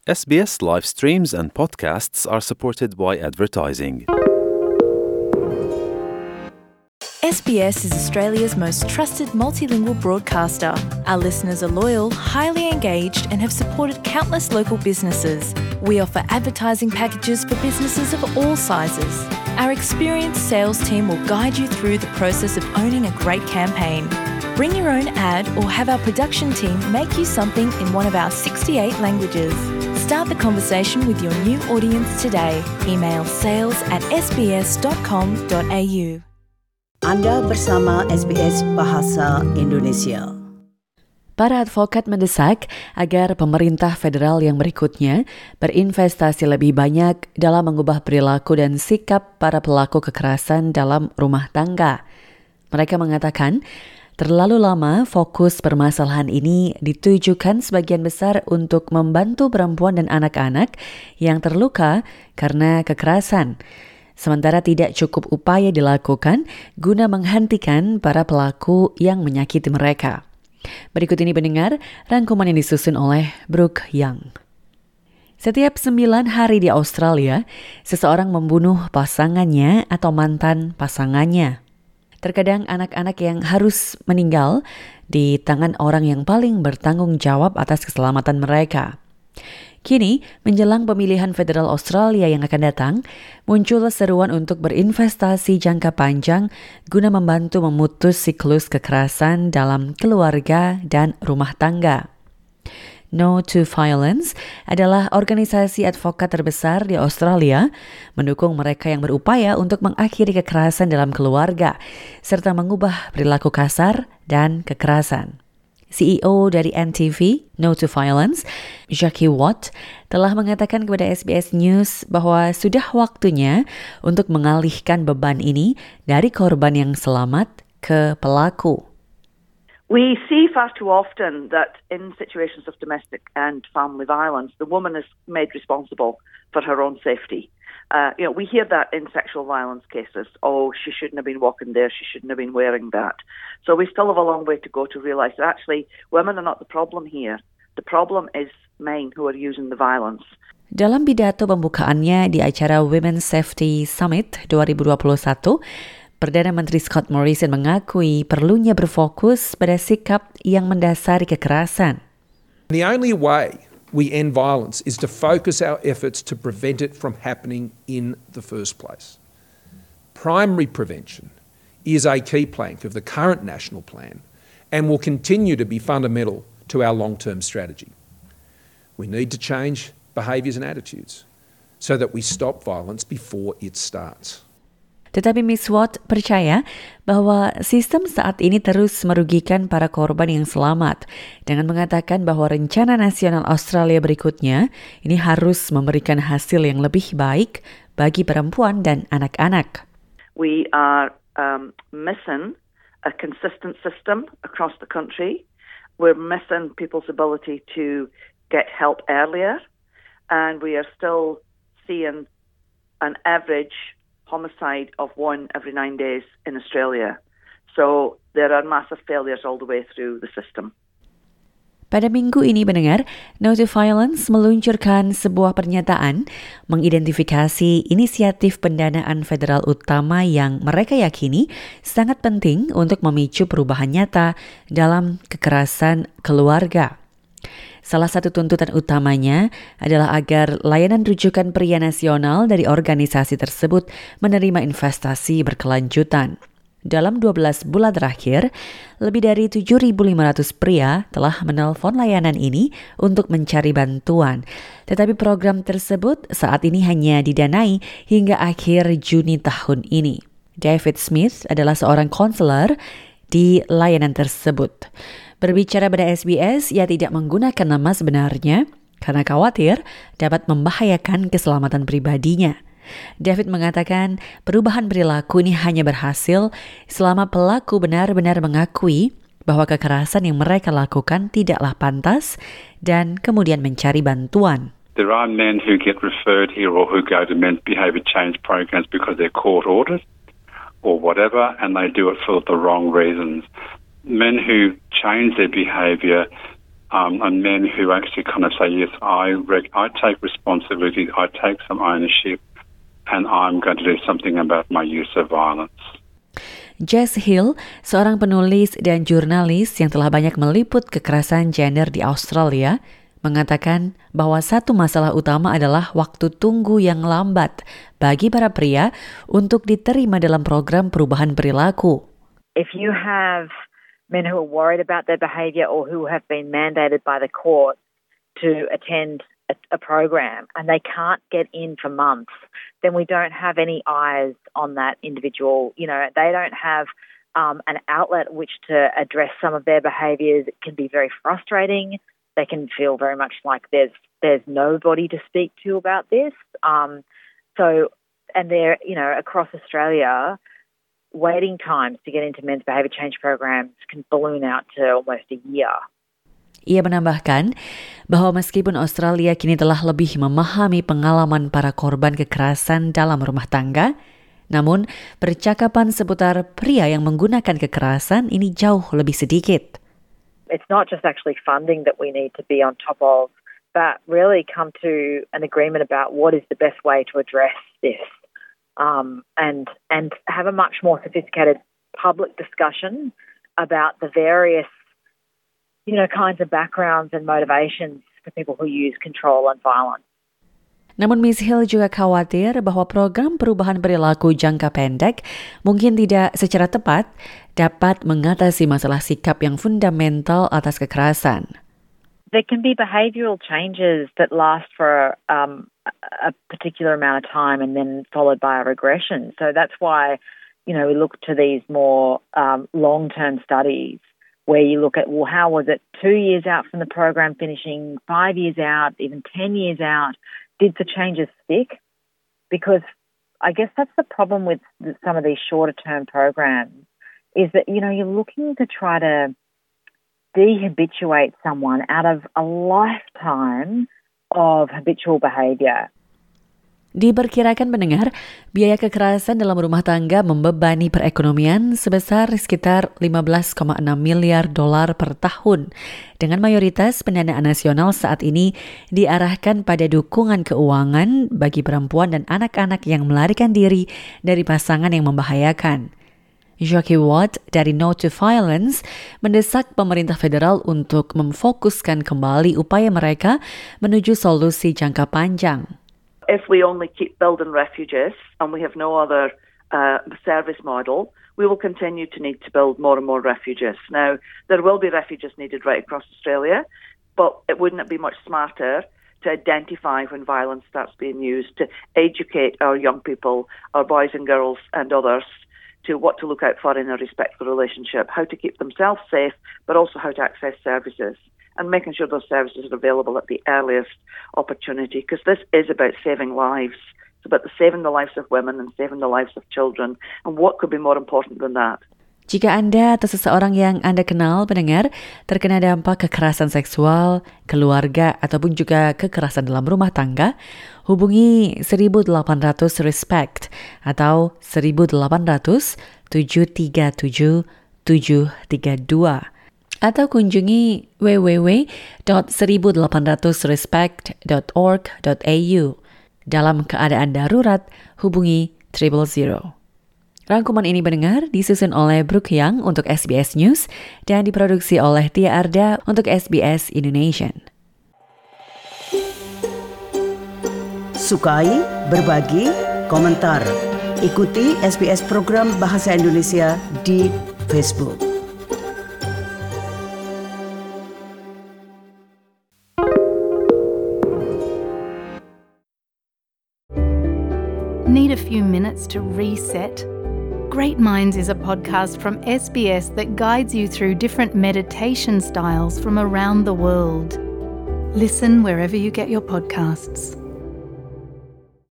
SBS live streams and podcasts are supported by advertising. SBS is Australia's most trusted multilingual broadcaster. Our listeners are loyal, highly engaged, and have supported countless local businesses. We offer advertising packages for businesses of all sizes. Our experienced sales team will guide you through the process of owning a great campaign. Bring your own ad or have our production team make you something in one of our 68 languages. Start the conversation with your new audience today. Email sales@sbs.com.au. Anda bersama SBS Bahasa Indonesia. Para advokat mendesak agar pemerintah federal yang berikutnya berinvestasi lebih banyak dalam mengubah perilaku dan sikap para pelaku kekerasan dalam rumah tangga. Mereka mengatakan, terlalu lama fokus permasalahan ini ditujukan sebagian besar untuk membantu perempuan dan anak-anak yang terluka karena kekerasan. Sementara tidak cukup upaya dilakukan guna menghentikan para pelaku yang menyakiti mereka. Berikut ini pendengar rangkuman yang disusun oleh Brooke Young. Setiap 9 hari di Australia, seseorang membunuh pasangannya atau mantan pasangannya. Terkadang anak-anak yang harus meninggal di tangan orang yang paling bertanggung jawab atas keselamatan mereka. Kini, menjelang pemilihan federal Australia yang akan datang, muncul seruan untuk berinvestasi jangka panjang guna membantu memutus siklus kekerasan dalam keluarga dan rumah tangga. No to Violence adalah organisasi advokat terbesar di Australia, mendukung mereka yang berupaya untuk mengakhiri kekerasan dalam keluarga, serta mengubah perilaku kasar dan kekerasan. CEO dari NTV, No to Violence, Jackie Watt, telah mengatakan kepada SBS News bahwa sudah waktunya untuk mengalihkan beban ini dari korban yang selamat ke pelaku. We see far too often that in situations of domestic and family violence, the woman is made responsible for her own safety. We hear that in sexual violence cases. Oh, she shouldn't have been walking there. She shouldn't have been wearing that. So we still have a long way to go to realise that actually women are not the problem here. The problem is men who are using the violence. Dalam pidato pembukaannya di acara Women's Safety Summit 2021, Perdana Menteri Scott Morrison mengakui perlunya berfokus pada sikap yang mendasari kekerasan. The only way we end violence is to focus our efforts to prevent it from happening in the first place. Primary prevention is a key plank of the current national plan and will continue to be fundamental to our long-term strategy. We need to change behaviours and attitudes so that we stop violence before it starts. Tetapi Ms. Watt percaya bahwa sistem saat ini terus merugikan para korban yang selamat dengan mengatakan bahwa rencana nasional Australia berikutnya ini harus memberikan hasil yang lebih baik bagi perempuan dan anak-anak. We are missing a consistent system across the country. We're missing people's ability to get help earlier, and we are still seeing an average homicide of 1 every 9 days in Australia. So there are massive failures all the way through the system. Pada minggu ini pendengar, No to Violence meluncurkan sebuah pernyataan mengidentifikasi inisiatif pendanaan federal utama yang mereka yakini sangat penting untuk memicu perubahan nyata dalam kekerasan keluarga. Salah satu tuntutan utamanya adalah agar layanan rujukan pria nasional dari organisasi tersebut menerima investasi berkelanjutan. Dalam 12 bulan terakhir, lebih dari 7.500 pria telah menelpon layanan ini untuk mencari bantuan. Tetapi program tersebut saat ini hanya didanai hingga akhir Juni tahun ini. David Smith adalah seorang konselor di layanan tersebut. Berbicara pada SBS, ia tidak menggunakan nama sebenarnya karena khawatir dapat membahayakan keselamatan pribadinya. David mengatakan perubahan perilaku ini hanya berhasil selama pelaku benar-benar mengakui bahwa kekerasan yang mereka lakukan tidaklah pantas dan kemudian mencari bantuan. There are men who get referred here or who go to men's behaviour change programs because they're court ordered or whatever, and they do it for the wrong reasons. Men who change their behaviour and men who actually kind of say, yes, I take responsibility, I take some ownership, and I'm going to do something about my use of violence. Jess Hill, seorang penulis dan jurnalis yang telah banyak meliput kekerasan gender di Australia, mengatakan bahwa satu masalah utama adalah waktu tunggu yang lambat bagi para pria untuk diterima dalam program perubahan perilaku. If you have men who are worried about their behaviour or who have been mandated by the court to attend a program and they can't get in for months, then we don't have any eyes on that individual. You know, they don't have an outlet which to address some of their behaviours. It can be very frustrating. They can feel very much like there's nobody to speak to about this. And they're, you know, across Australia, waiting times to get into men's behaviour change programs can balloon out to almost a year. Ia menambahkan bahwa meskipun Australia kini telah lebih memahami pengalaman para korban kekerasan dalam rumah tangga, namun percakapan seputar pria yang menggunakan kekerasan ini jauh lebih sedikit. It's not just actually funding that we need to be on top of, but really come to an agreement about what is the best way to address this, and have a much more sophisticated public discussion about the various, you know, kinds of backgrounds and motivations for people who use control and violence. Namun Ms. Hill juga khawatir bahwa program perubahan perilaku jangka pendek mungkin tidak secara tepat dapat mengatasi masalah sikap yang fundamental atas kekerasan. There can be behavioural changes that last for a particular amount of time and then followed by a regression. So that's why, you know, we look to these more long-term studies where you look at, well, how was it 2 years out from the program finishing, 5 years out, even 10 years out? Did the changes stick? Because I guess that's the problem with some of these shorter-term programs is that, you know, you're looking to try to dehabituate someone out of a lifetime of habitual behaviour. Diperkirakan pendengar, biaya kekerasan dalam rumah tangga membebani perekonomian sebesar sekitar $15,6 miliar per tahun. Dengan mayoritas pendanaan nasional saat ini diarahkan pada dukungan keuangan bagi perempuan dan anak-anak yang melarikan diri dari pasangan yang membahayakan. Jackie Watt dari No to Violence mendesak pemerintah federal untuk memfokuskan kembali upaya mereka menuju solusi jangka panjang. If we only keep building refuges and we have no other service model, we will continue to need to build more and more refuges. Now, there will be refuges needed right across Australia, but wouldn't it be much smarter to identify when violence starts being used, to educate our young people, our boys and girls and others, to what to look out for in a respectful relationship, how to keep themselves safe, but also how to access services, and making sure those services are available at the earliest opportunity, because this is about saving lives. It's about saving the lives of women and saving the lives of children, and what could be more important than that? Jika Anda atau seseorang yang Anda kenal, pendengar, terkena dampak kekerasan seksual, keluarga, ataupun juga kekerasan dalam rumah tangga, hubungi 1-800 RESPECT atau 1-800-737-732 atau kunjungi www.1800respect.org.au. Dalam keadaan darurat, hubungi 000. Rangkuman ini pendengar disusun oleh Brooke Young untuk SBS News dan diproduksi oleh Tia Arda untuk SBS Indonesia. Sukai, berbagi, komentar. Ikuti SBS program Bahasa Indonesia di Facebook. Need a few minutes to reset? Great Minds is a podcast from SBS that guides you through different meditation styles from around the world. Listen wherever you get your podcasts.